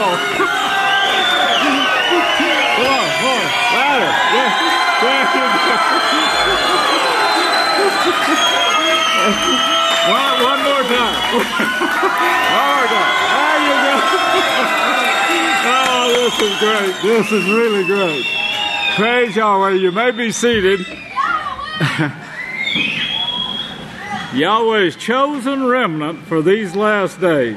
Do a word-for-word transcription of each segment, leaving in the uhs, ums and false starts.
on. Come on, come on. Louder. Yeah. There you go. one, one more time. One more time. There you go. Oh, this is great. This is really great. Praise Yahweh. You may be seated. Yahweh's chosen remnant for these last days.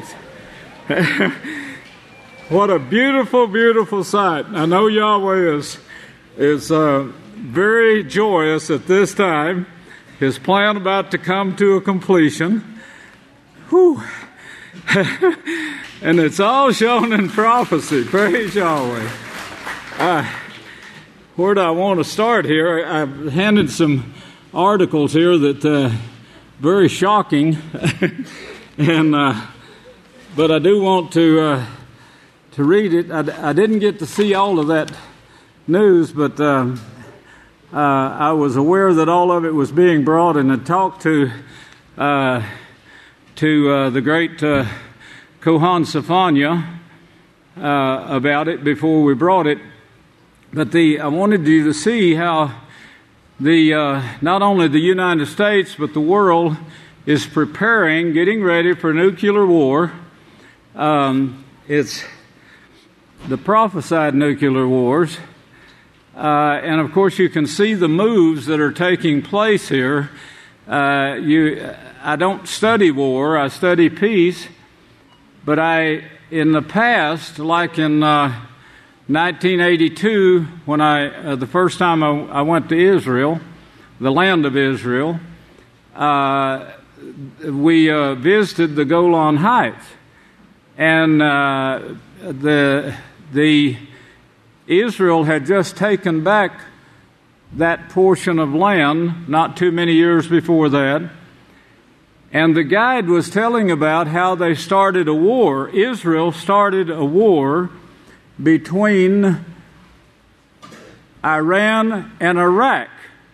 What a beautiful, beautiful sight. I know Yahweh is, is uh, very joyous at this time. His plan about to come to a completion. Whew. And it's all shown in prophecy. Praise Yahweh. Uh, where do I want to start here? I've handed some articles here that... Uh, Very shocking, and uh, but I do want to uh, to read it. I, I didn't get to see all of that news, but uh, uh, I was aware that all of it was being brought, and I talked to uh, to uh, the great uh, Kohan Safanya uh, about it before we brought it. But the I wanted you to see how. The uh, not only the United States, but the world is preparing, getting ready for nuclear war. Um, it's the prophesied nuclear wars. Uh, and, of course, you can see the moves that are taking place here. Uh, you, I don't study war. I study peace. But I, in the past, like in... Uh, nineteen eighty-two, when I uh, the first time I, I went to Israel, the land of Israel, uh, we uh, visited the Golan Heights, and uh, the the Israel had just taken back that portion of land not too many years before that, and the guide was telling about how they started a war. Israel started a war between Iran and Iraq,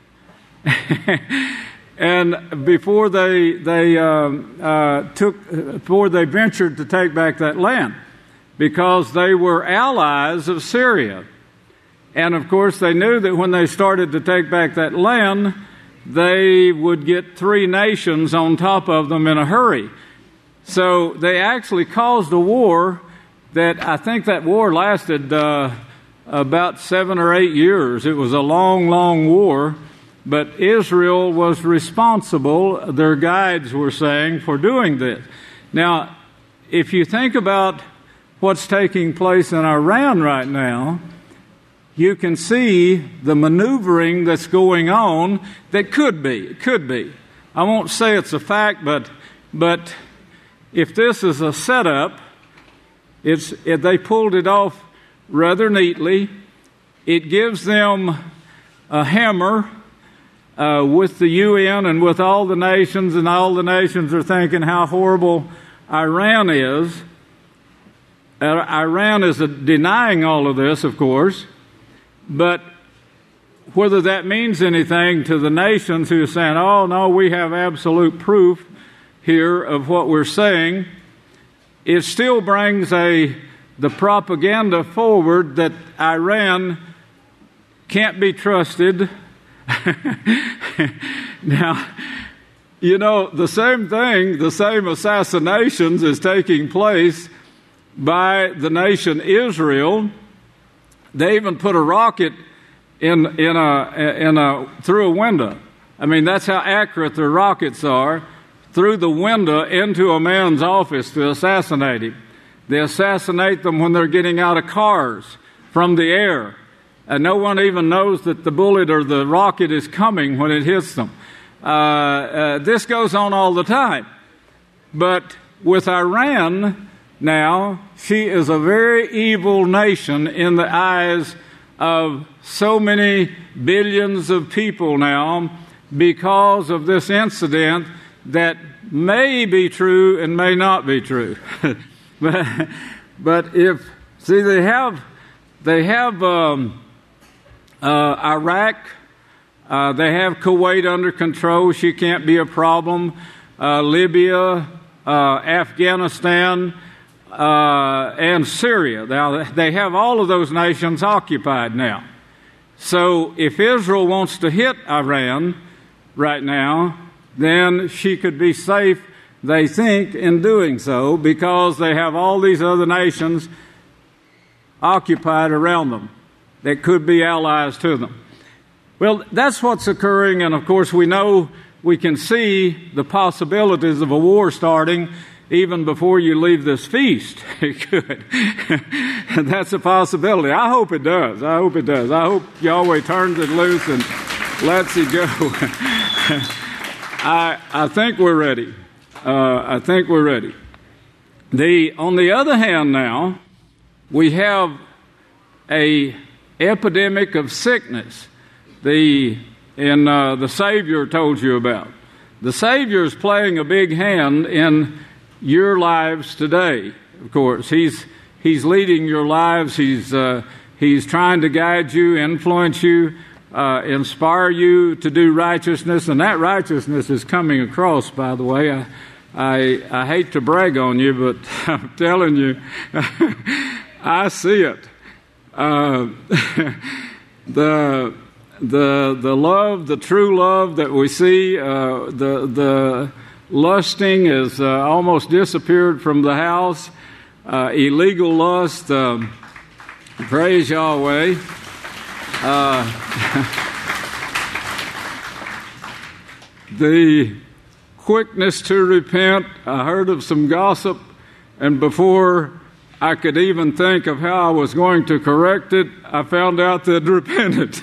and before they they uh, uh, took before they ventured to take back that land, because they were allies of Syria, and of course they knew that when they started to take back that land, they would get three nations on top of them in a hurry. So they actually caused a war. That I think that war lasted uh, about seven or eight years. It was a long, long war, but Israel was responsible, their guides were saying, for doing this. Now, if you think about what's taking place in Iran right now, you can see the maneuvering that's going on that could be, it could be. I won't say it's a fact, but but if this is a setup, It's, it, they pulled it off rather neatly. It gives them a hammer uh, with the U N and with all the nations, and all the nations are thinking how horrible Iran is. Uh, Iran is uh, denying all of this, of course, but whether that means anything to the nations who are saying, oh, no, we have absolute proof here of what we're saying, it still brings a the propaganda forward that Iran can't be trusted. Now, you know, the same thing, the same assassinations is taking place by the nation Israel. They even put a rocket in in a in a through a window. I mean, that's how accurate their rockets are. Through the window into a man's office to assassinate him. They assassinate them when they're getting out of cars from the air. And no one even knows that the bullet or the rocket is coming when it hits them. Uh, uh, this goes on all the time. But with Iran now, she is a very evil nation in the eyes of so many billions of people now because of this incident that may be true and may not be true. but, but if, see, they have, they have um, uh, Iraq, uh, they have Kuwait under control. She can't be a problem. Uh, Libya, uh, Afghanistan, uh, and Syria. Now, they have all of those nations occupied now. So if Israel wants to hit Iran right now, then she could be safe, they think, in doing so, because they have all these other nations occupied around them that could be allies to them. Well, that's what's occurring, and of course we know, we can see the possibilities of a war starting even before you leave this feast. It could. And that's a possibility. I hope it does. I hope it does. I hope Yahweh turns it loose and lets it go. I, I think we're ready. Uh, I think we're ready. The, on the other hand now, we have a epidemic of sickness. The, in uh, the Savior told you about. The Savior is playing a big hand in your lives today, of course. He's, he's leading your lives. He's, uh, he's trying to guide you, influence you, uh, inspire you to do righteousness. And that righteousness is coming across, by the way. I, I, I hate to brag on you, but I'm telling you, I see it. Uh, the the the love, the true love that we see, uh, the the lusting has uh, almost disappeared from the house. Uh, illegal lust, um, praise Yahweh. Uh, the quickness to repent. I heard of some gossip, and before I could even think of how I was going to correct it, I found out they'd repented.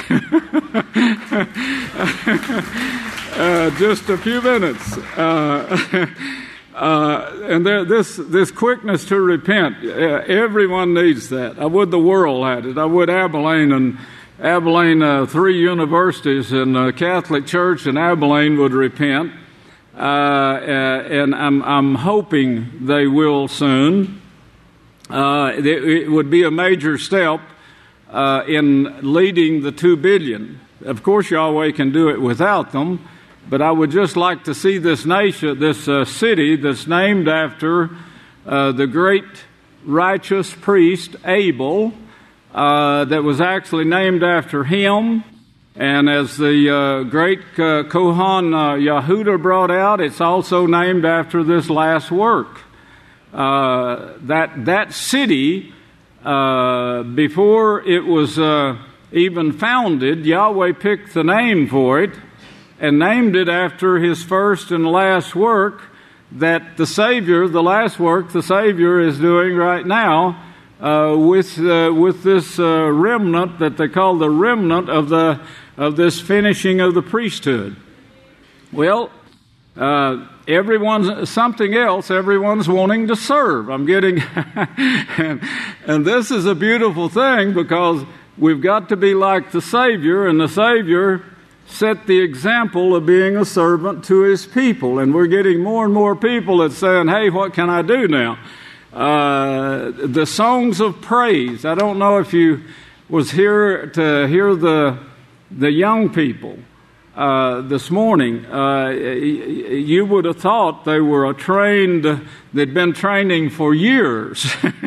uh, just a few minutes. Uh, uh, and there, this this quickness to repent, uh, everyone needs that. I would the world had it. I would Abilene and Abilene, uh, three universities and a Catholic church in Abilene would repent. Uh, uh, and I'm, I'm hoping they will soon. Uh, it, it would be a major step uh, in leading the two billion. Of course, Yahweh can do it without them, but I would just like to see this nation, this uh, city that's named after uh, the great righteous priest Abel, uh, that was actually named after him. And as the uh, great uh, Kohan uh, Yehuda brought out, it's also named after this last work. Uh, that that city, uh, before it was uh, even founded, Yahweh picked the name for it and named it after his first and last work that the Savior, the last work the Savior is doing right now uh, with uh, with this uh, remnant that they call the remnant of the of this finishing of the priesthood. Well, uh, everyone's something else. Everyone's wanting to serve. I'm getting, and, and this is a beautiful thing because we've got to be like the Savior, and the Savior set the example of being a servant to his people. And we're getting more and more people that's saying, "Hey, what can I do now?" Uh, the songs of praise. I don't know if you was here to hear the the young people uh, this morning. Uh, you would have thought they were a trained, they'd been training for years.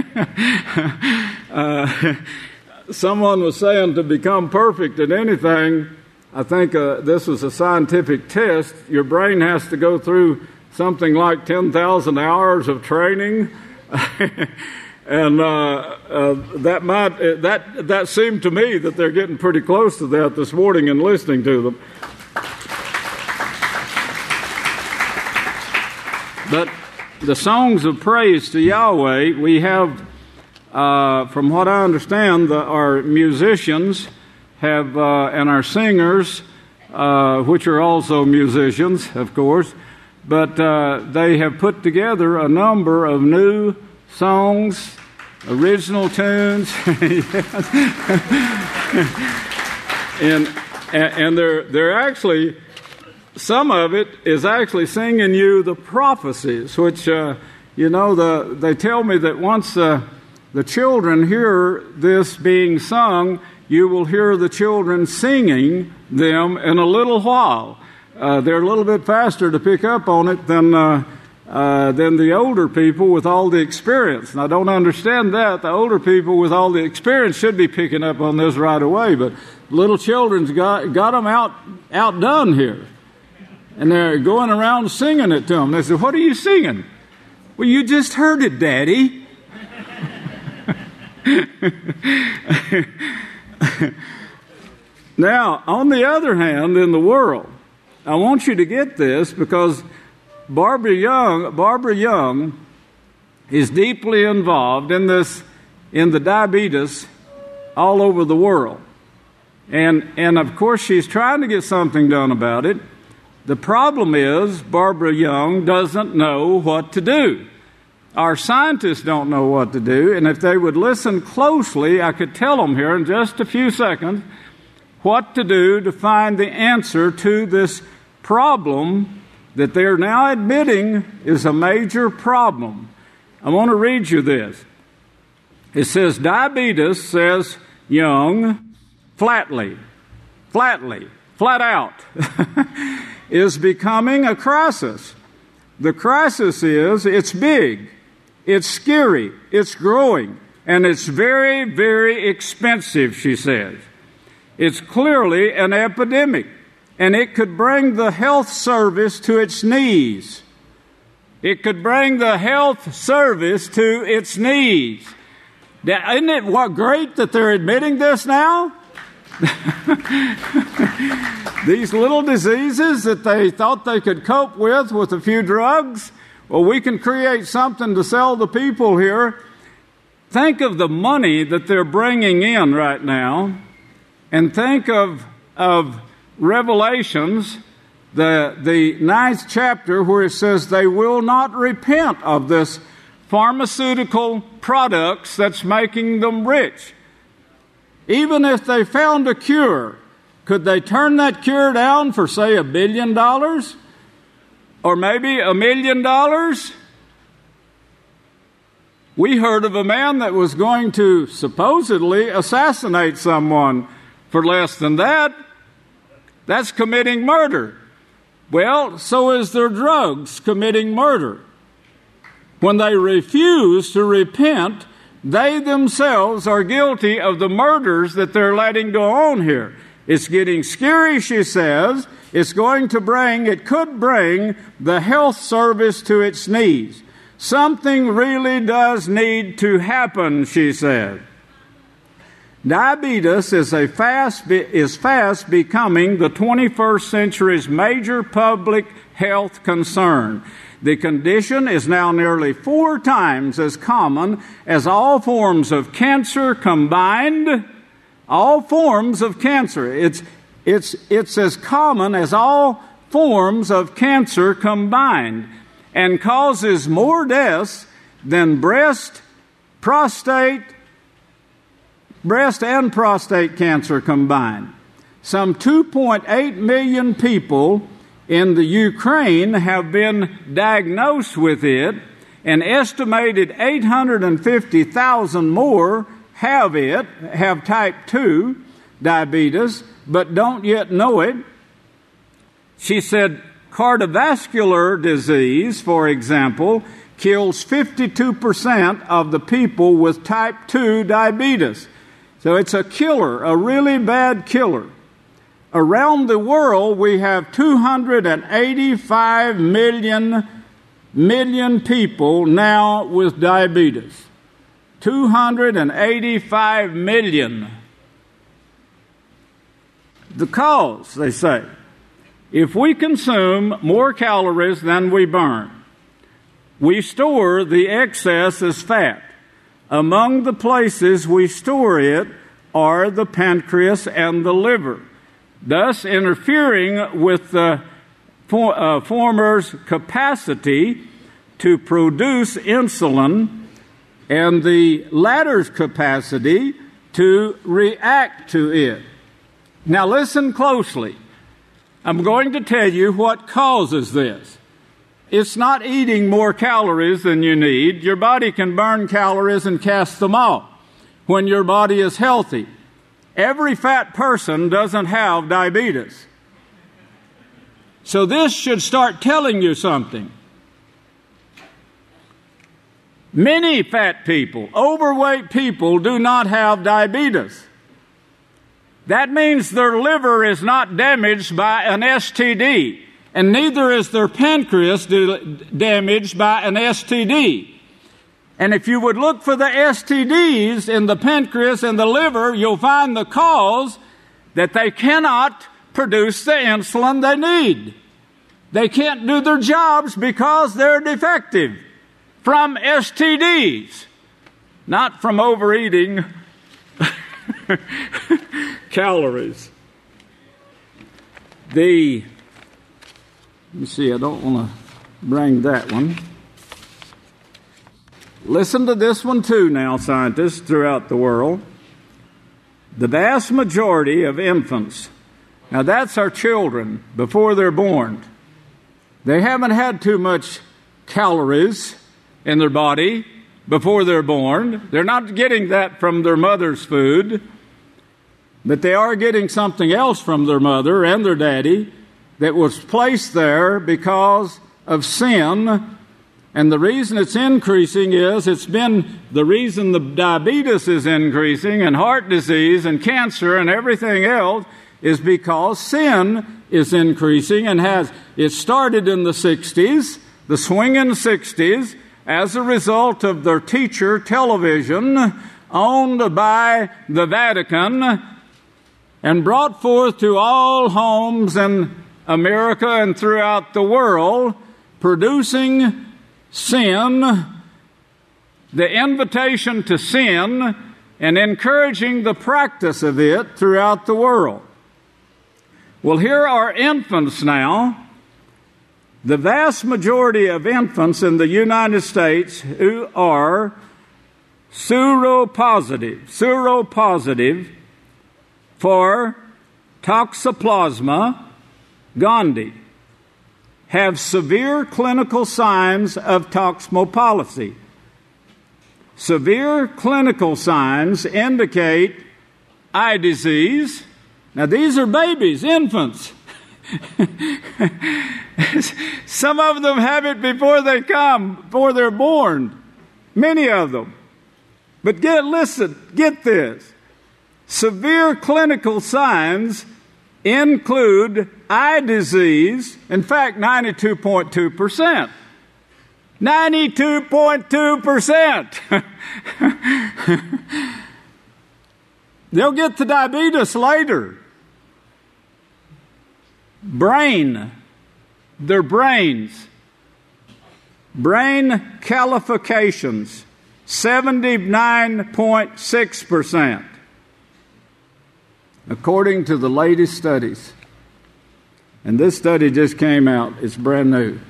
uh, someone was saying to become perfect at anything, I think uh, this is a scientific test, your brain has to go through something like ten thousand hours of training. And uh, uh, that might uh, that that seemed to me that they're getting pretty close to that this morning in listening to them. But the songs of praise to Yahweh, we have, uh, from what I understand, the, our musicians have uh, and our singers, uh, which are also musicians, of course, but uh, they have put together a number of new songs, original tunes, and and they're they're actually, some of it is actually singing you the prophecies, which uh, you know the they tell me that once uh, the children hear this being sung, you will hear the children singing them in a little while. Uh, they're a little bit faster to pick up on it than. Uh, uh, than the older people with all the experience. And I don't understand that. The older people with all the experience should be picking up on this right away, but little children's got, got them out, outdone here. And they're going around singing it to them. They said, "What are you singing?" "Well, you just heard it, Daddy." Now, on the other hand, in the world, I want you to get this, because Barbara Young, Barbara Young is deeply involved in this, in the diabetes all over the world. And, and of course, she's trying to get something done about it. The problem is Barbara Young doesn't know what to do. Our scientists don't know what to do, and if they would listen closely, I could tell them here in just a few seconds what to do to find the answer to this problem that they're now admitting is a major problem. I want to read you this. It says, diabetes, says Young, flatly, flatly, flat out, is becoming a crisis. The crisis is, it's big, it's scary, it's growing, and it's very, very expensive, she says. It's clearly an epidemic, and it could bring the health service to its knees. It could bring the health service to its knees. Isn't it what great that they're admitting this now? These little diseases that they thought they could cope with with a few drugs, well, we can create something to sell the people here. Think of the money that they're bringing in right now, and think of, of Revelations, the, the ninth chapter, where it says they will not repent of this pharmaceutical products that's making them rich. Even if they found a cure, could they turn that cure down for, say, a billion dollars? Or maybe a million dollars? We heard of a man that was going to supposedly assassinate someone for less than that. That's committing murder. Well, so is their drugs committing murder. When they refuse to repent, they themselves are guilty of the murders that they're letting go on here. It's getting scary, she says. It's going to bring, it could bring the health service to its knees. Something really does need to happen, she said. Diabetes is a fast is fast becoming the twenty-first century's major public health concern. The condition is now nearly four times as common as all forms of cancer combined. All forms of cancer. It's, it's, it's as common as all forms of cancer combined, and causes more deaths than breast, prostate, breast and prostate cancer combined. Some two point eight million people in the Ukraine have been diagnosed with it. An estimated eight hundred fifty thousand more have it, have type two diabetes, but don't yet know it. She said cardiovascular disease, for example, kills fifty-two percent of the people with type two diabetes. So it's a killer, a really bad killer. Around the world, we have two hundred eighty-five million, million people now with diabetes. two hundred eighty-five million. The cause, they say, if we consume more calories than we burn, we store the excess as fat. Among the places we store it are the pancreas and the liver, thus interfering with the for, uh, former's capacity to produce insulin and the latter's capacity to react to it. Now listen closely. I'm going to tell you what causes this. It's not eating more calories than you need. Your body can burn calories and cast them off when your body is healthy. Every fat person doesn't have diabetes. So this should start telling you something. Many fat people, overweight people, do not have diabetes. That means their liver is not damaged by an S T D, and neither is their pancreas damaged by an S T D. And if you would look for the S T Ds in the pancreas and the liver, you'll find the cause that they cannot produce the insulin they need. They can't do their jobs because they're defective from S T Ds, not from overeating calories. The, let me see, I don't want to bring that one. Listen to this one too now, scientists throughout the world. The vast majority of infants, now that's our children before they're born, they haven't had too much calories in their body before they're born. They're not getting that from their mother's food, but they are getting something else from their mother and their daddy that was placed there because of sin. And the reason it's increasing is it's been the reason the diabetes is increasing and heart disease and cancer and everything else is because sin is increasing and has, it started in the sixties, the swinging sixties, as a result of their teacher television owned by the Vatican and brought forth to all homes in America and throughout the world, producing sin, the invitation to sin, and encouraging the practice of it throughout the world. Well, here are infants now. The vast majority of infants in the United States who are seropositive, seropositive for Toxoplasma gondii have severe clinical signs of toxoplasmosis. Severe clinical signs indicate eye disease. Now, these are babies, infants. Some of them have it before they come, before they're born. Many of them. But get, listen, get this. Severe clinical signs include eye disease. In fact, ninety-two point two percent. ninety-two point two percent. They'll get the diabetes later. Brain, their brains, brain calcifications, seventy-nine point six percent, according to the latest studies. And this study just came out. It's brand new.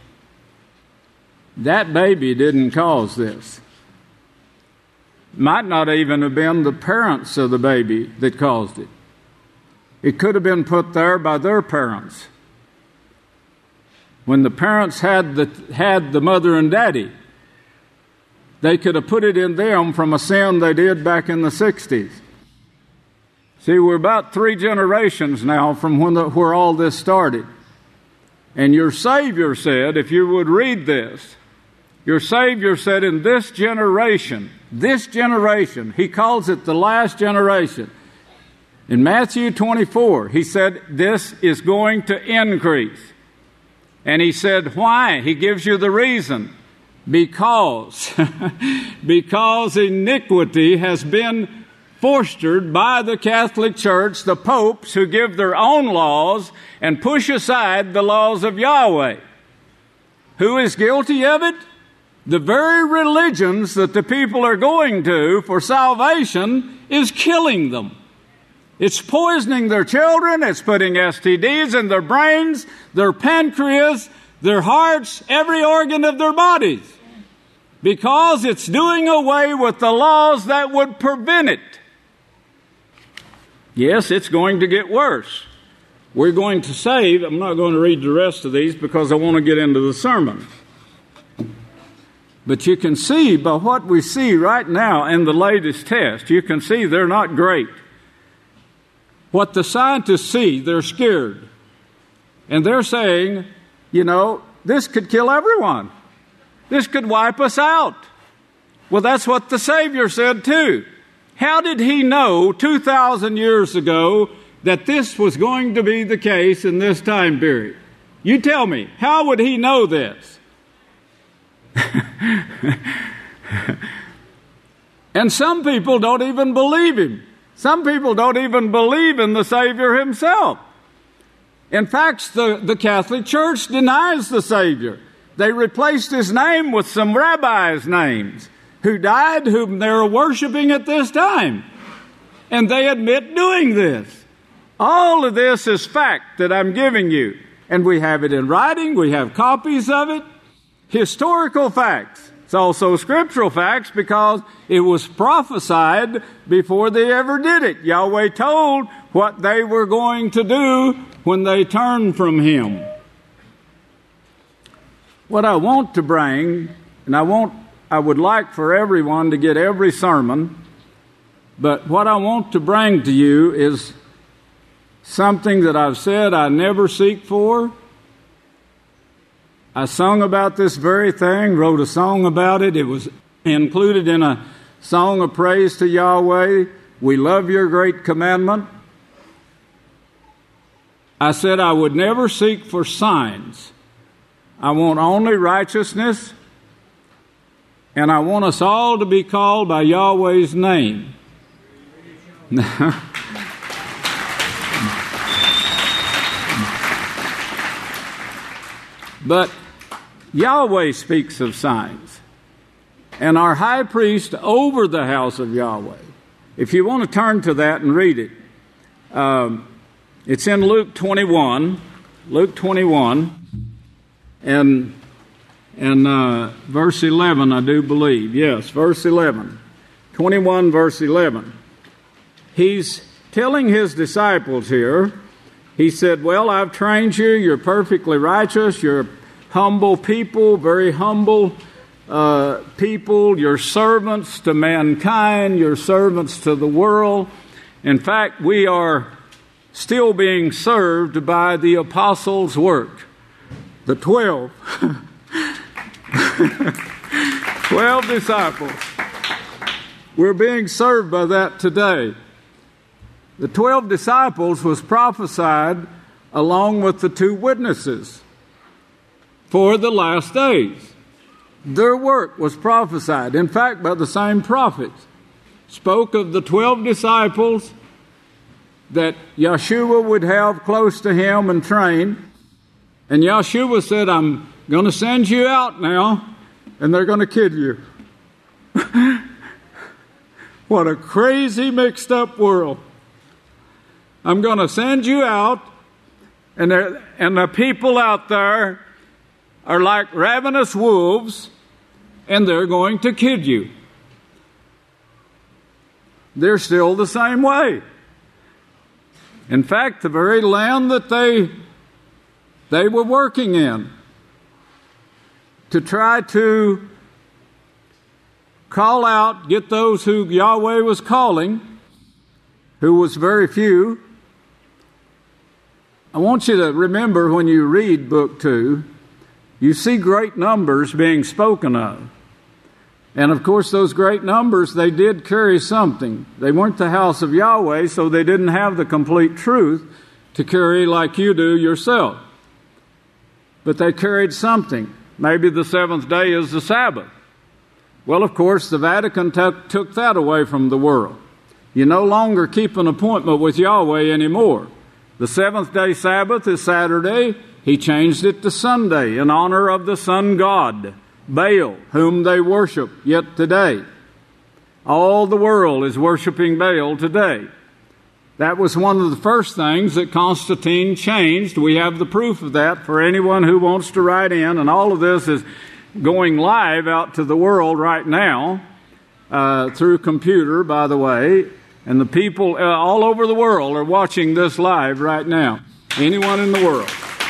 That baby didn't cause this. Might not even have been the parents of the baby that caused it. It could have been put there by their parents. When the parents had the, had the mother and daddy, they could have put it in them from a sin they did back in the sixties. See, we're about three generations now from when the, where all this started. And your Savior said, if you would read this, your Savior said in this generation, this generation, he calls it the last generation. In Matthew twenty-four, he said, this is going to increase. And he said, why? He gives you the reason. Because, because iniquity has been fostered by the Catholic Church, the popes who give their own laws and push aside the laws of Yahweh. Who is guilty of it? The very religions that the people are going to for salvation is killing them. It's poisoning their children. It's putting S T Ds in their brains, their pancreas, their hearts, every organ of their bodies. Because it's doing away with the laws that would prevent it. Yes, it's going to get worse. We're going to save, I'm not going to read the rest of these because I want to get into the sermon. But you can see by what we see right now in the latest test, you can see they're not great. What the scientists see, they're scared. And they're saying, you know, this could kill everyone. This could wipe us out. Well, that's what the Savior said too. How did he know two thousand years ago that this was going to be the case in this time period? You tell me, how would he know this? And some people don't even believe him. Some people don't even believe in the Savior himself. In fact, the, the Catholic Church denies the Savior. They replaced his name with some rabbis' names who died, whom they're worshiping at this time. And they admit doing this. All of this is fact that I'm giving you. And we have it in writing. We have copies of it. Historical facts. It's also scriptural facts because it was prophesied before they ever did it. Yahweh told what they were going to do when they turned from him. What I want to bring, and I want, I would like for everyone to get every sermon, but what I want to bring to you is something that I've said I never seek for. I sung about this very thing, wrote a song about it. It was included in a song of praise to Yahweh. We love your great commandment. I said I would never seek for signs. I want only righteousness, and I want us all to be called by Yahweh's name. But Yahweh speaks of signs. And our high priest over the house of Yahweh. If you want to turn to that and read it, um, it's in Luke twenty-one. Luke twenty-one. And, and uh, verse eleven, I do believe. Yes, verse eleven. twenty-one, verse eleven. He's telling his disciples here, he said, well, I've trained you. You're perfectly righteous. You're humble people, very humble uh, people. You're servants to mankind. You're servants to the world. In fact, we are still being served by the apostles' work. The twelve. Twelve disciples. We're being served by that today. The twelve disciples was prophesied along with the two witnesses for the last days. Their work was prophesied, in fact, by the same prophets. Spoke of the twelve disciples that Yeshua would have close to him and train. And Yeshua said, I'm going to send you out now, and they're going to kill you. What a crazy, mixed up world. I'm going to send you out, and, and the people out there are like ravenous wolves, and they're going to kill you. They're still the same way. In fact, the very land that they, they were working in to try to call out, get those who Yahweh was calling, who was very few. I want you to remember when you read Book two, you see great numbers being spoken of. And of course, those great numbers, they did carry something. They weren't the house of Yahweh, so they didn't have the complete truth to carry like you do yourself. But they carried something. Maybe the seventh day is the Sabbath. Well, of course, the Vatican t- took that away from the world. You no longer keep an appointment with Yahweh anymore. The seventh day Sabbath is Saturday. He changed it to Sunday in honor of the sun god, Baal, whom they worship yet today. All the world is worshiping Baal today. That was one of the first things that Constantine changed. We have the proof of that for anyone who wants to write in, and all of this is going live out to the world right now uh, through computer, by the way, and the people uh, all over the world are watching this live right now. Anyone in the world.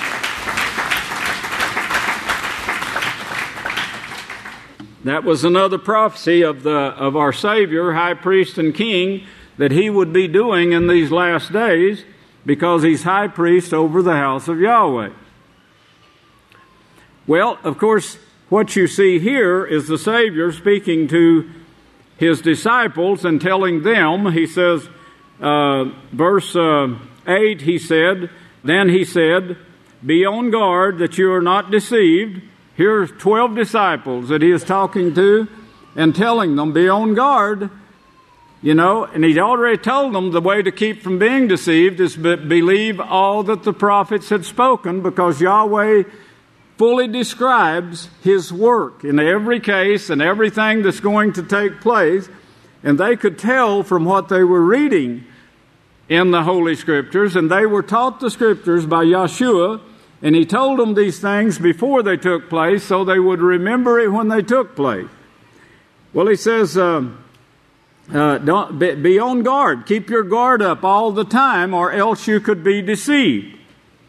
That was another prophecy of the of our Savior, High Priest and King, that he would be doing in these last days because he's High Priest over the house of Yahweh. Well, of course, what you see here is the Savior speaking to his disciples and telling them, he says, uh, verse uh, eight, he said, then he said, be on guard that you are not deceived. Here's twelve disciples that he is talking to and telling them, be on guard. You know, and he'd already told them the way to keep from being deceived is be- believe all that the prophets had spoken, because Yahweh fully describes his work in every case and everything that's going to take place. And they could tell from what they were reading in the Holy Scriptures, and they were taught the Scriptures by Yeshua, and he told them these things before they took place so they would remember it when they took place. Well, he says, uh, uh, don't, be, be on guard. Keep your guard up all the time, or else you could be deceived.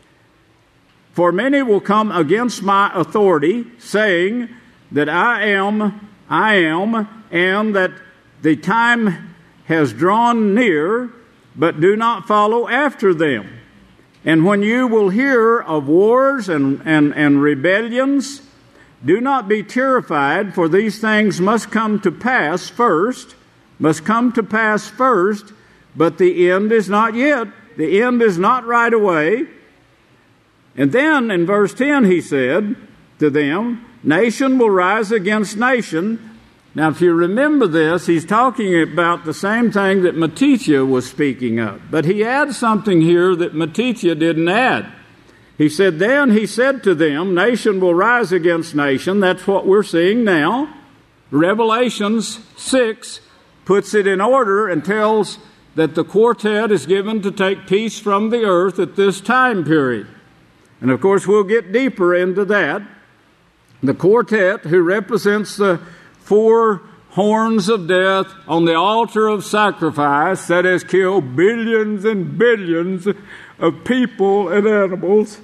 For many will come against my authority, saying that I am, I am, and that the time has drawn near, but do not follow after them. And when you will hear of wars and, and, and rebellions, do not be terrified, for these things must come to pass first, must come to pass first, but the end is not yet. The end is not right away. And then in verse ten he said to them, nation will rise against nation. Now if you remember this, he's talking about the same thing that Matithia was speaking of. But he adds something here that Matithia didn't add. He said, then he said to them, nation will rise against nation. That's what we're seeing now. Revelations six puts it in order and tells that the quartet is given to take peace from the earth at this time period. And of course, we'll get deeper into that. The quartet, who represents the four horns of death on the altar of sacrifice that has killed billions and billions of people and animals.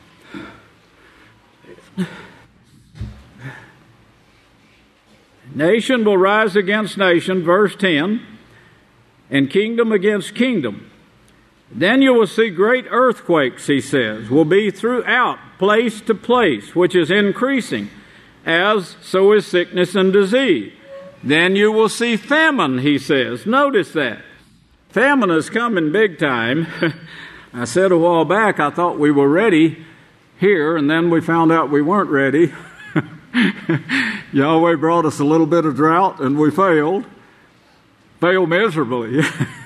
Nation will rise against nation, verse ten, and kingdom against kingdom. Then you will see great earthquakes, he says, will be throughout, place to place, which is increasing, as so is sickness and disease. Then you will see famine, he says. Notice that. Famine is coming big time. I said a while back I thought we were ready here, and then we found out we weren't ready. Yahweh brought us a little bit of drought, and we failed. Failed miserably.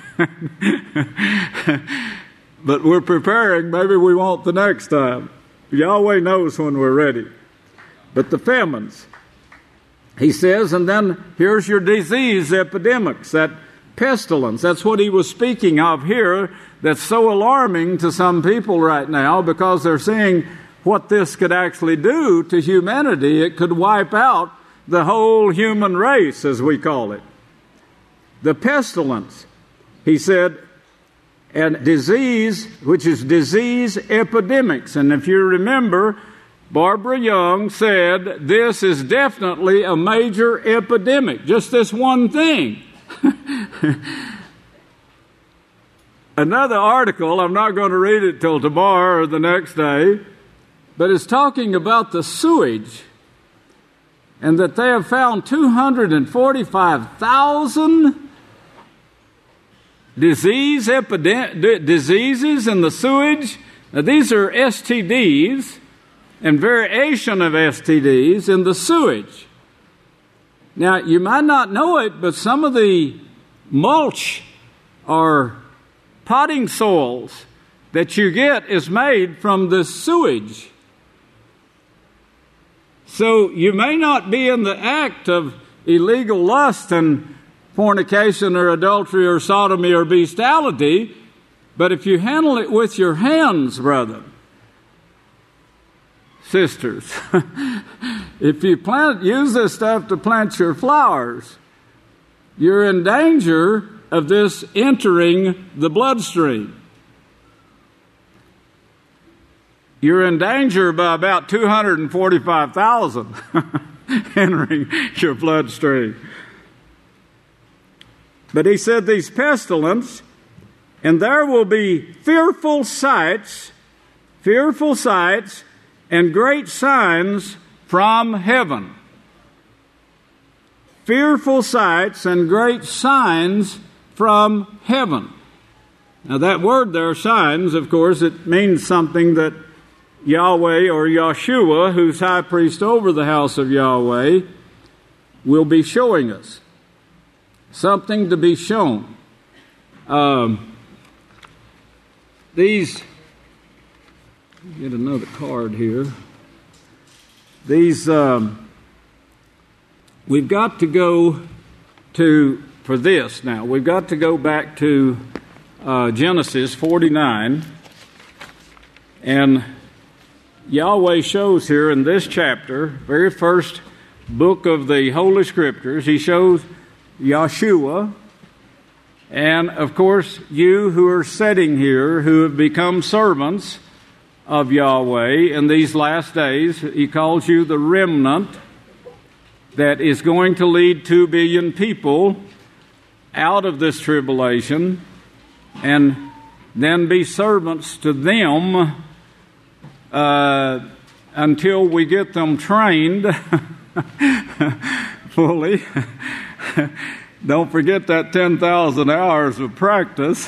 But we're preparing. Maybe we won't the next time. Yahweh knows when we're ready. But the famines, he says, and then here's your disease epidemics, that pestilence. That's what he was speaking of here. That's so alarming to some people right now, because they're seeing what this could actually do to humanity. It could wipe out the whole human race, as we call it. The pestilence, he said, and disease, which is disease epidemics. And if you remember, Barbara Young said this is definitely a major epidemic, just this one thing. Another article, I'm not going to read it till tomorrow or the next day, but it's talking about the sewage, and that they have found two hundred forty-five thousand disease epidem- diseases in the sewage. Now, these are S T Ds and variation of S T Ds in the sewage. Now, you might not know it, but some of the mulch or potting soils that you get is made from the sewage. So you may not be in the act of illegal lust and fornication or adultery or sodomy or bestiality, but if you handle it with your hands, brother, sisters, if you plant, use this stuff to plant your flowers, you're in danger of this entering the bloodstream. You're in danger by about two hundred forty-five thousand entering your bloodstream. But he said these pestilence, and there will be fearful sights, fearful sights, and great signs from heaven. Fearful sights and great signs from heaven. Now that word there, signs, of course, it means something that Yahweh or Yahshua, who's high priest over the house of Yahweh, will be showing us. Something to be shown. Um, these, get another card here. These, um, we've got to go to, for this now, we've got to go back to uh, Genesis forty-nine. And Yahweh shows here in this chapter, very first book of the Holy Scriptures, He shows Yahshua. And, of course, you who are sitting here, who have become servants of Yahweh in these last days, He calls you the remnant that is going to lead two billion people out of this tribulation and then be servants to them uh, until we get them trained fully. Don't forget that ten thousand hours of practice.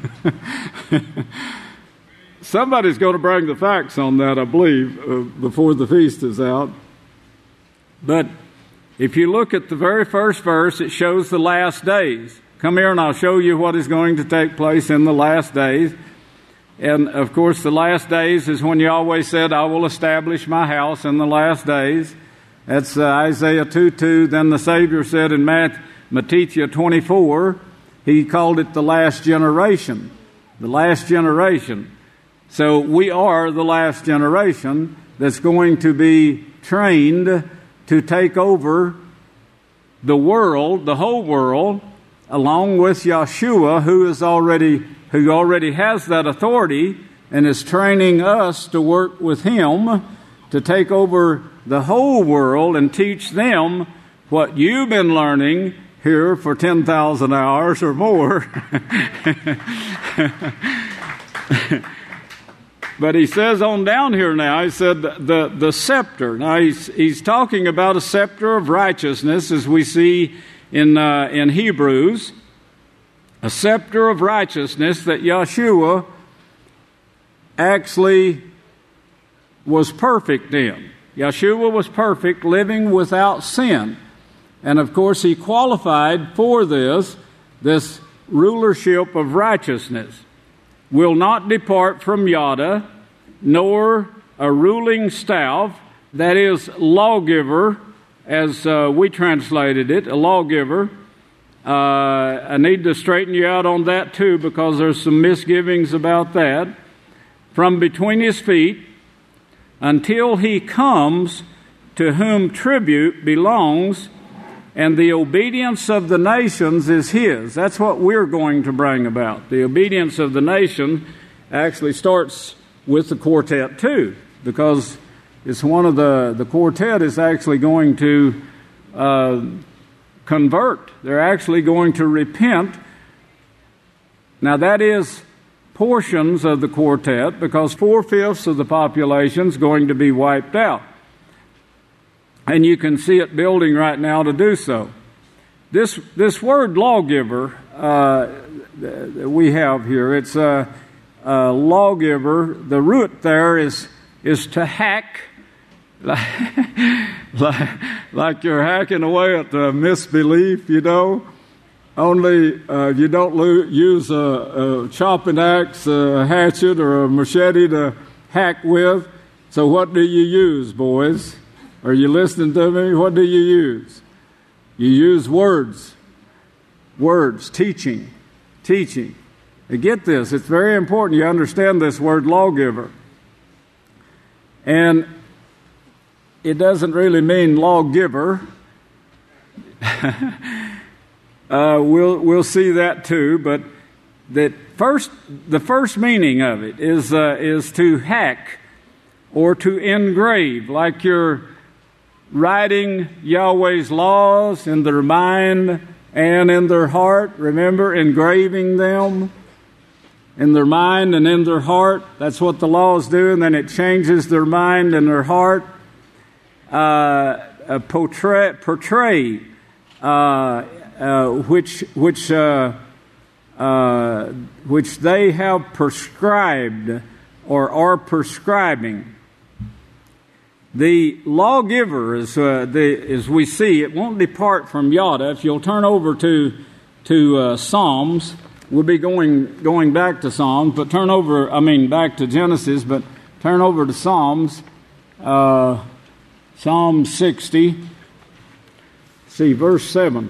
Somebody's going to bring the facts on that, I believe, uh, before the feast is out. But if you look at the very first verse, it shows the last days. Come here and I'll show you what is going to take place in the last days. And, of course, the last days is when Yahweh said, I will establish my house in the last days. That's uh, Isaiah two two. Then the Savior said in Matthew, Matthew twenty-four, He called it the last generation. The last generation. So we are the last generation that's going to be trained to take over the world, the whole world, along with Yahshua, who is already who already has that authority and is training us to work with Him to take over the whole world and teach them what you've been learning here for ten thousand hours or more. But he says on down here now, he said the, the scepter. Now he's, he's talking about a scepter of righteousness, as we see in, uh, in Hebrews. A scepter of righteousness that Yahshua actually was perfect in. Yahshua was perfect, living without sin. And of course, he qualified for this, this rulership of righteousness. Will not depart from Yada, nor a ruling staff, that is, lawgiver, as uh, we translated it, a lawgiver. Uh, I need to straighten you out on that too, because there's some misgivings about that. From between his feet, until he comes to whom tribute belongs, and the obedience of the nations is his. That's what we're going to bring about. The obedience of the nation actually starts with the quartet too, because it's one of the, the quartet is actually going to uh, convert. They're actually going to repent. Now that is portions of the quartet, because four-fifths of the population is going to be wiped out. And you can see it building right now to do so. This this word lawgiver uh, that we have here, it's a, a lawgiver. The root there is is to hack, like, like, like you're hacking away at the misbelief, you know. Only uh, you don't lo- use a, a chopping axe, a hatchet, or a machete to hack with. So what do you use, boys? Are you listening to me? What do you use? You use words. Words. Teaching. Teaching. Now get this. It's very important you understand this word lawgiver. And it doesn't really mean lawgiver. uh, we'll we'll see that too. But that first, the first meaning of it is uh, is to hack or to engrave, like you're writing Yahweh's laws in their mind and in their heart. Remember, engraving them in their mind and in their heart. That's what the laws do, and then it changes their mind and their heart. uh, uh, portray, portray uh, uh, which which uh, uh, which they have prescribed or are prescribing. The lawgiver, as, uh, the, as we see, it won't depart from yada. If you'll turn over to to uh, Psalms, we'll be going going back to Psalms, but turn over, I mean, back to Genesis, but turn over to Psalms, uh, Psalm sixty. See, verse seven.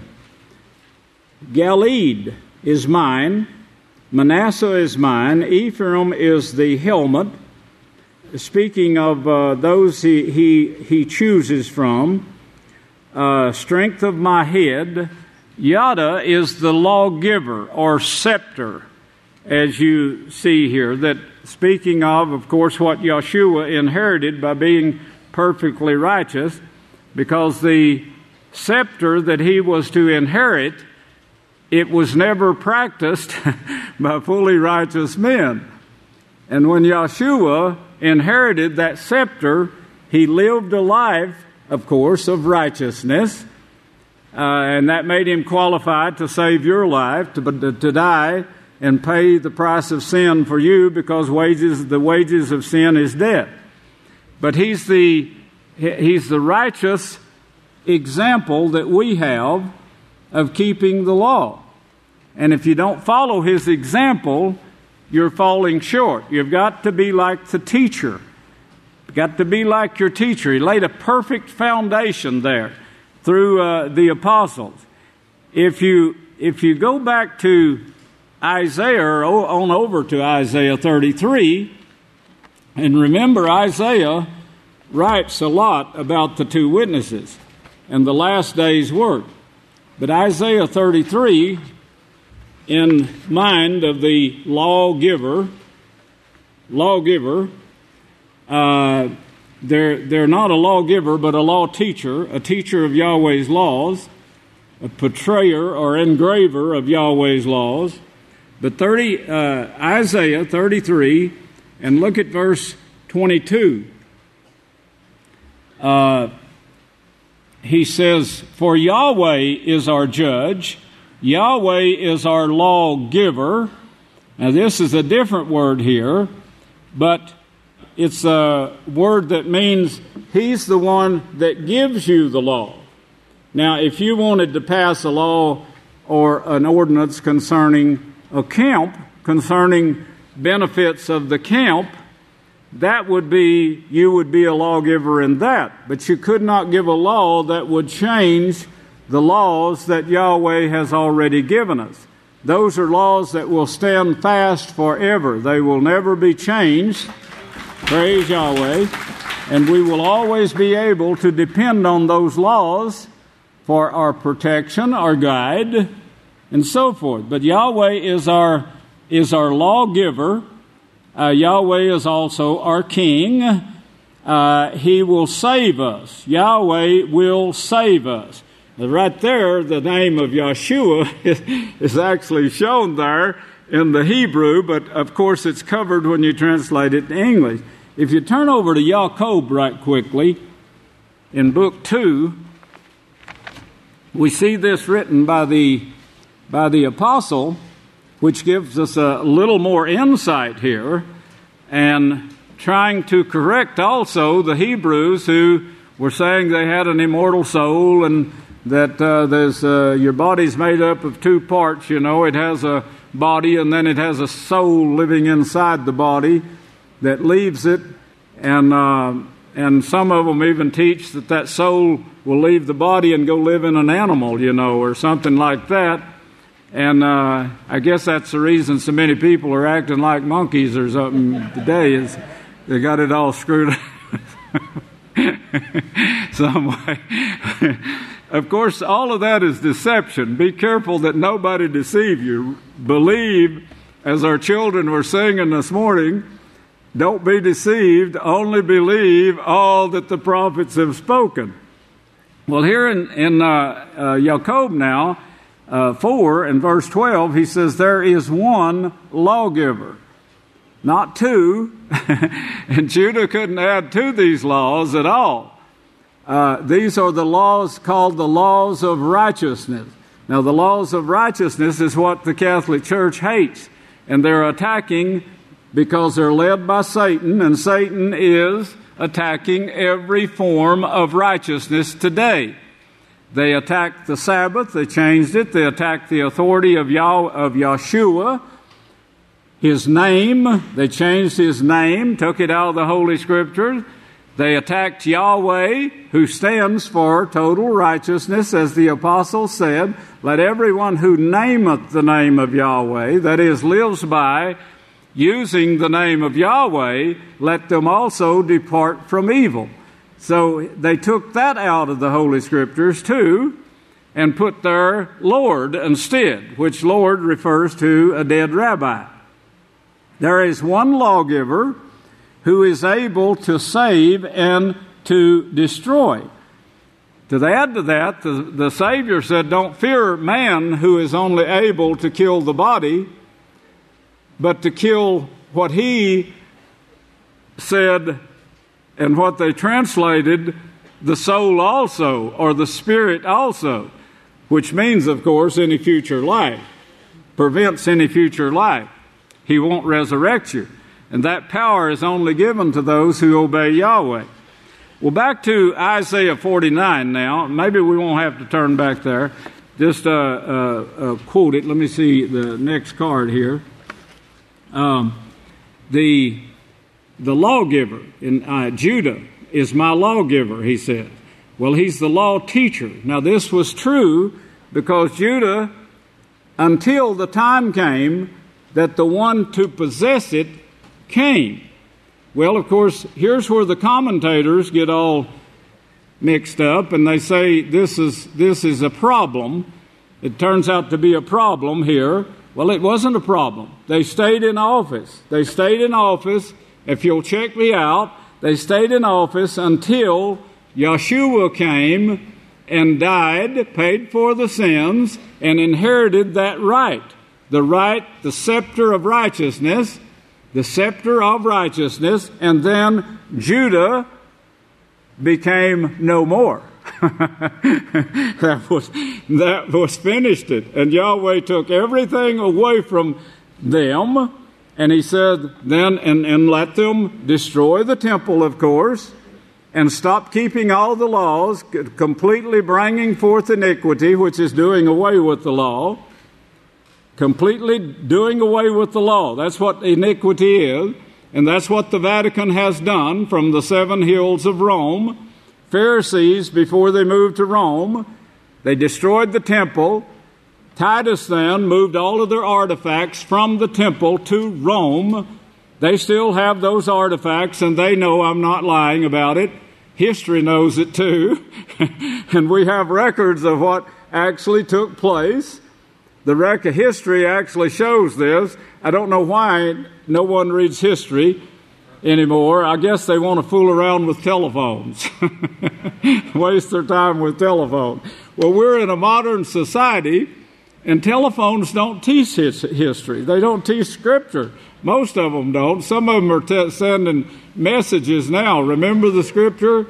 Galeed is mine, Manasseh is mine, Ephraim is the helmet. Speaking of uh, those he, he, he chooses from, uh, strength of my head, yada is the lawgiver or scepter, as you see here. That speaking of, of course, what Yeshua inherited by being perfectly righteous, because the scepter that he was to inherit, it was never practiced by fully righteous men. And when Yeshua inherited that scepter, he lived a life, of course, of righteousness, uh, and that made him qualified to save your life, to, to die and pay the price of sin for you, because wages the wages of sin is death. But he's the he's the righteous example that we have of keeping the law. And if you don't follow his example, you're falling short. You've got to be like the teacher. You've got to be like your teacher. He laid a perfect foundation there through uh, the apostles. If you if you go back to Isaiah, or on over to Isaiah thirty-three, and remember Isaiah writes a lot about the two witnesses and the last day's work. But Isaiah thirty-three, in mind of the lawgiver, lawgiver, uh, they're, they're not a lawgiver, but a law teacher, a teacher of Yahweh's laws, a portrayer or engraver of Yahweh's laws. But thirty, uh, Isaiah thirty-three, and look at verse twenty-two. Uh, he says, "For Yahweh is our judge, Yahweh is our lawgiver." Now this is a different word here, but it's a word that means he's the one that gives you the law. Now if you wanted to pass a law or an ordinance concerning a camp, concerning benefits of the camp, that would be, you would be a lawgiver in that. But you could not give a law that would change the laws that Yahweh has already given us. Those are laws that will stand fast forever. They will never be changed. Praise Yahweh. And we will always be able to depend on those laws for our protection, our guide, and so forth. But Yahweh is our is our lawgiver. Uh, Yahweh is also our king. Uh, he will save us. Yahweh will save us. Right there, the name of Yeshua is, is actually shown there in the Hebrew, but of course it's covered when you translate it to English. If you turn over to Yaakov right quickly, in book two, we see this written by the by the apostle, which gives us a little more insight here, and trying to correct also the Hebrews who were saying they had an immortal soul, and that uh, there's uh, your body's made up of two parts. You know, it has a body and then it has a soul living inside the body that leaves it, and uh, and some of them even teach that that soul will leave the body and go live in an animal, you know, or something like that. And uh, I guess that's the reason so many people are acting like monkeys or something today, is they got it all screwed up some way. Of course, all of that is deception. Be careful that nobody deceive you. Believe, as our children were singing this morning, don't be deceived, only believe all that the prophets have spoken. Well, here in, in uh, uh, Yaakov now, uh, four and verse twelve, he says, there is one lawgiver, not two. And Judah couldn't add to these laws at all. Uh, these are the laws called the laws of righteousness. Now, the laws of righteousness is what the Catholic Church hates, and they're attacking because they're led by Satan, and Satan is attacking every form of righteousness today. They attacked the Sabbath, they changed it, they attacked the authority of Yah- of Yeshua, His name, they changed His name, took it out of the Holy Scriptures. They attacked Yahweh, who stands for total righteousness, as the apostle said, let everyone who nameth the name of Yahweh, that is, lives by using the name of Yahweh, let them also depart from evil. So they took that out of the Holy Scriptures too, and put their Lord instead, which Lord refers to a dead rabbi. There is one lawgiver who is able to save and to destroy. To add to that, the, the Savior said, don't fear man who is only able to kill the body, but to kill what He said and what they translated, the soul also, or the spirit also, which means, of course, any future life, prevents any future life. He won't resurrect you. And that power is only given to those who obey Yahweh. Well, back to Isaiah forty-nine now. Maybe we won't have to turn back there. Just uh, uh, uh, quote it. Let me see the next card here. Um, the the lawgiver in uh, Judah is my lawgiver, he said. Well, he's the law teacher. Now, this was true because Judah, until the time came that the one to possess it came. Well, of course, here's where the commentators get all mixed up, and they say this is this is a problem. It turns out to be a problem here. Well, it wasn't a problem. They stayed in office. They stayed in office. If you'll check me out, they stayed in office until Yeshua came and died, paid for the sins, and inherited that right. The right, the scepter of righteousness, the scepter of righteousness, and then Judah became no more. that was that was finished it. And Yahweh took everything away from them, and He said then, and, and let them destroy the temple, of course, and stop keeping all the laws, completely bringing forth iniquity, which is doing away with the law. Completely doing away with the law. That's what iniquity is, and that's what the Vatican has done from the seven hills of Rome. Pharisees, before they moved to Rome, they destroyed the temple. Titus then moved all of their artifacts from the temple to Rome. They still have those artifacts, and they know I'm not lying about it. History knows it too. And we have records of what actually took place. The record of history actually shows this. I don't know why no one reads history anymore. I guess they want to fool around with telephones. Waste their time with telephones. Well, we're in a modern society, and telephones don't teach history. They don't teach Scripture. Most of them don't. Some of them are t- sending messages now. Remember the Scripture?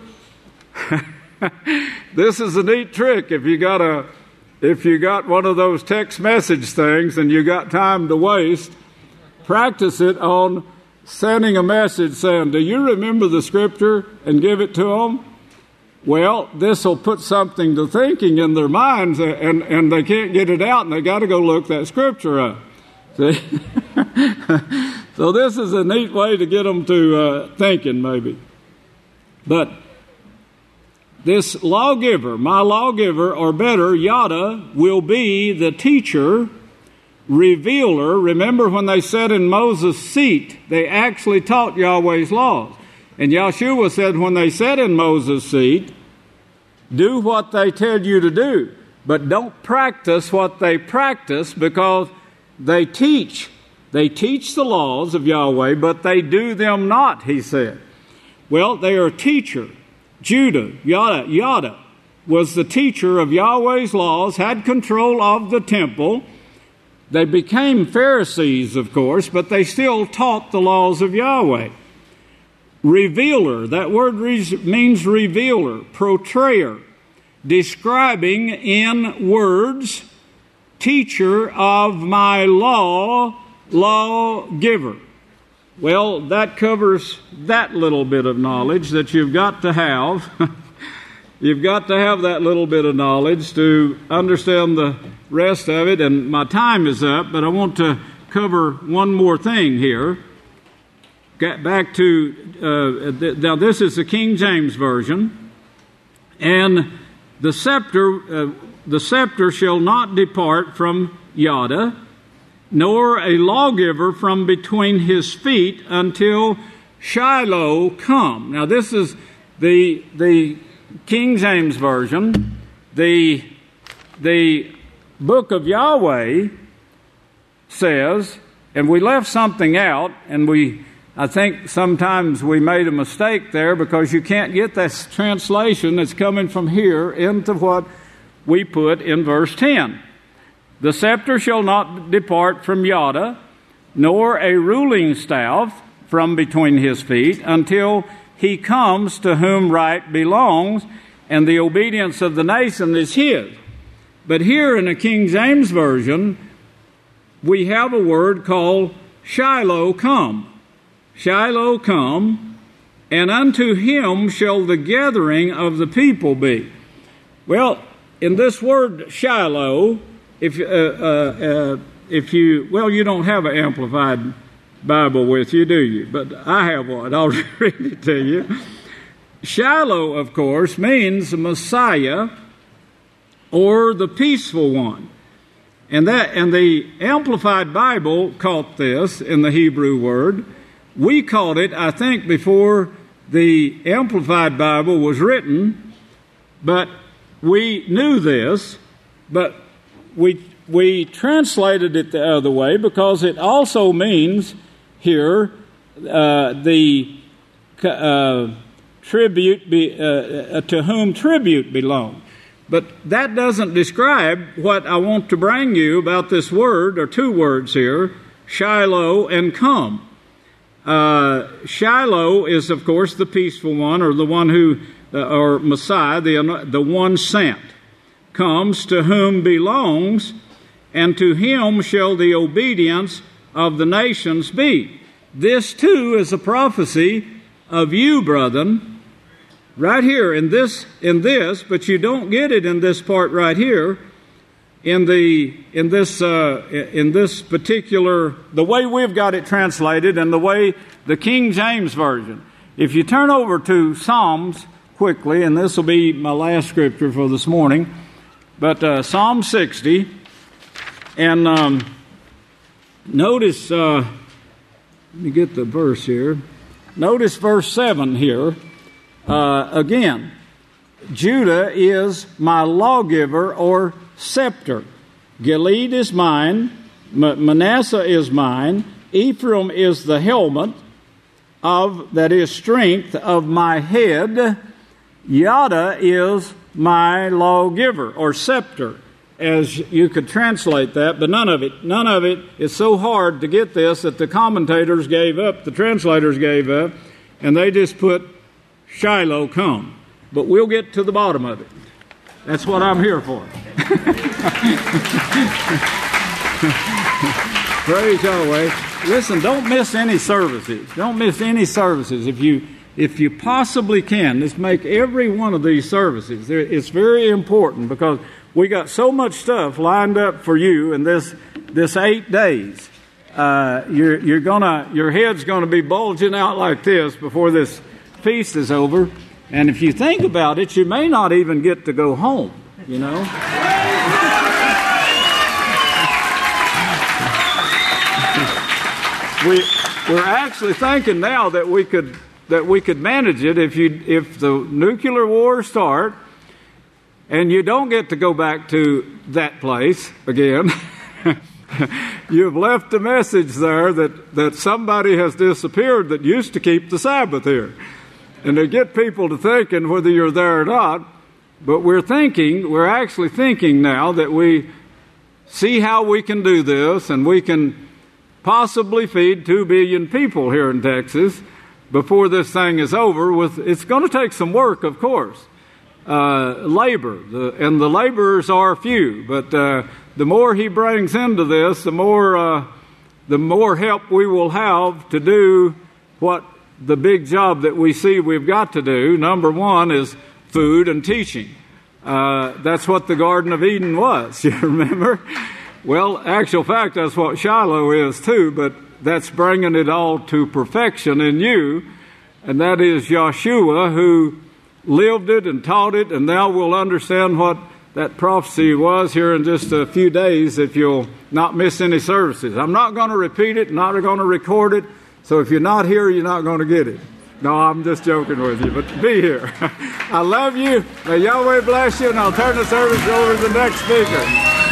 This is a neat trick. If you got a If you got one of those text message things and you got time to waste, practice it on sending a message saying, do you remember the Scripture, and give it to them? Well, this will put something to thinking in their minds, and, and they can't get it out, and they got to go look that Scripture up. See? So this is a neat way to get them to uh, thinking, maybe. But this lawgiver, my lawgiver, or better, Yada, will be the teacher, revealer. Remember when they sat in Moses' seat, they actually taught Yahweh's laws. And Yeshua said when they sat in Moses' seat, do what they tell you to do, but don't practice what they practice, because they teach. They teach the laws of Yahweh, but they do them not, he said. Well, they are a teacher. Judah, Yada, Yada, was the teacher of Yahweh's laws, had control of the temple. They became Pharisees, of course, but they still taught the laws of Yahweh. revealer. That word re- means revealer, portrayer, describing in words, teacher of my law, lawgiver. Well, that covers that little bit of knowledge that you've got to have. You've got to have that little bit of knowledge to understand the rest of it. And my time is up, but I want to cover one more thing here. Get back to, uh, th- now this is the King James Version. And the scepter, uh, the scepter shall not depart from Yada, nor a lawgiver from between his feet until Shiloh come. Now this is the the King James Version. The the book of Yahweh says, and we left something out, and we I think sometimes we made a mistake there because you can't get that translation that's coming from here into what we put in verse ten. The scepter shall not depart from Yada, nor a ruling staff from between his feet, until he comes to whom right belongs, and the obedience of the nation is his. But here in the King James Version, we have a word called Shiloh come. Shiloh come, and unto him shall the gathering of the people be. Well, in this word Shiloh, if uh, uh, uh, if you, well, you don't have an Amplified Bible with you, do you? But I have one. I'll read it to you. Shiloh, of course, means Messiah or the peaceful one. And that and the Amplified Bible caught this in the Hebrew word. We caught it, I think, before the Amplified Bible was written, but we knew this, but we we translated it the other way because it also means here uh, the uh, tribute be, uh, to whom tribute belongs. But that doesn't describe what I want to bring you about this word, or two words here, Shiloh and come. Uh, Shiloh is, of course, the peaceful one, or the one who, uh, or Messiah, the, the one sent. Comes to whom belongs, and to him shall the obedience of the nations be. This, too, is a prophecy of you, brethren, right here in this, in this, but you don't get it in this part right here, in the in this uh, in this particular, the way we've got it translated, and the way the King James Version. If you turn over to Psalms quickly, and this will be my last scripture for this morning, but uh, Psalm sixty, and um, notice. Uh, let me get the verse here. Notice verse seven here. Uh, again, Judah is my lawgiver or scepter. Gilead is mine. M- Manasseh is mine. Ephraim is the helmet of, that is, strength of my head. Yada is my lawgiver or scepter, as you could translate that, but none of it, none of it is so hard to get this that the commentators gave up, the translators gave up, and they just put Shiloh come. But we'll get to the bottom of it. That's what I'm here for. Praise Yahweh. Listen, don't miss any services. Don't miss any services. If you if you possibly can, let's make every one of these services. It's very important because we got so much stuff lined up for you in this this eight days. Uh, you're you're gonna your head's gonna be bulging out like this before this feast is over. And if you think about it, you may not even get to go home, you know. we, we're actually thinking now that we could that we could manage it if you if the nuclear war start and you don't get to go back to that place again. You've left a message there that, that somebody has disappeared that used to keep the Sabbath here. And to get people to thinking whether you're there or not, but we're thinking, we're actually thinking now that we see how we can do this, and we can possibly feed two billion people here in Texas before this thing is over. With it's going to take some work, of course, uh, labor, the, and the laborers are few. But uh, the more he brings into this, the more uh, the more help we will have to do what the big job that we see we've got to do. Number one is food and teaching. Uh, that's what the Garden of Eden was. You remember? Well, actual fact, that's what Shiloh is too, but that's bringing it all to perfection in you, and that is Yeshua, who lived it and taught it, and now we'll understand what that prophecy was here in just a few days if you'll not miss any services. I'm not going to repeat it, not going to record it, so if you're not here, you're not going to get it. No, I'm just joking with you, but be here. I love you. May Yahweh bless you, and I'll turn the service over to the next speaker.